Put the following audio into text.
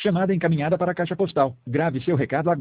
Chamada encaminhada para a caixa postal. Grave seu recado agora.